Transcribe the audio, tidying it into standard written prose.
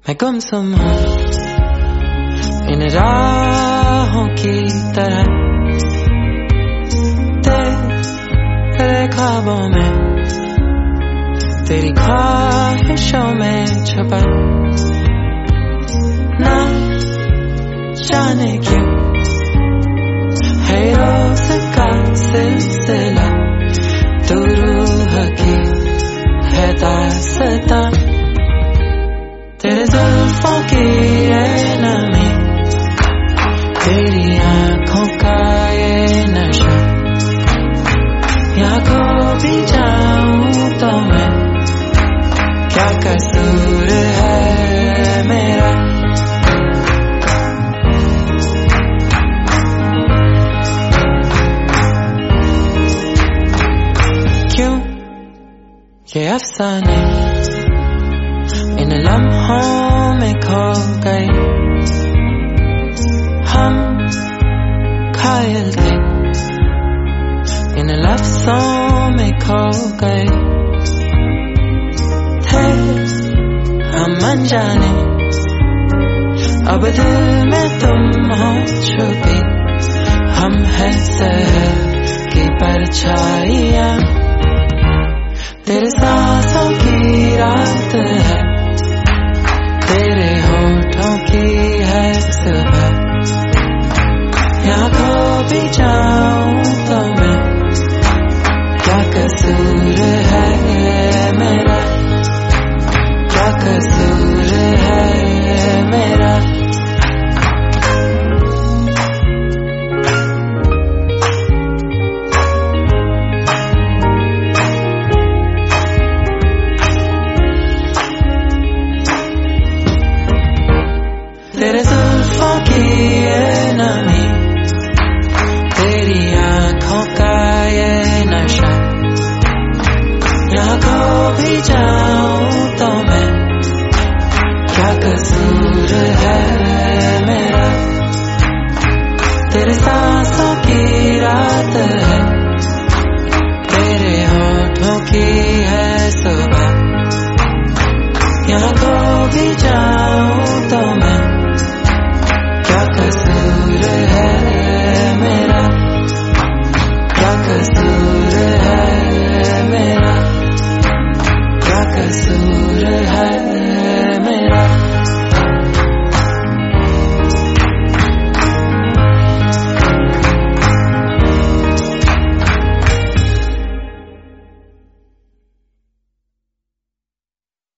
मैं गुमसुम हूँ इन राहों की तरह, तेरे ख्वाबों में, तेरी ख्वाहिशों में छुपा। ना जाने क्यों है रोज का सिलसिला, तू रूह की है दास्तां। तेरे जुल्फों की ये नमी, तेरी आँखों का ये नशा, यहाँ खो भी जाऊं तो मैं, क्या कसूर है मेरा। क्यों ये अफसाने इन लम्हों में खो गए, हम घायल थे इन लफ्जों में खो गए थे हम अनजाने, अब दिल में तुम हो छुपी, हम हैं शहर की परछाइयाँ, तेरे सांसों की रात है, तेरे होठों की है सुबह, यहाँ खो भी जाऊं तो मैं, क्या कसूर है मेरा, क्या कसूर है मेरा। तेरे जुल्फों की ये नमी, तेरी आँखों का ये नशा, यहाँ खो भी जाऊं तो मैं, क्या कसूर है मेरा। तेरे सांसों की रात है, तेरे होठों की है सुबह, यहाँ खो भी जाऊं तो मैं,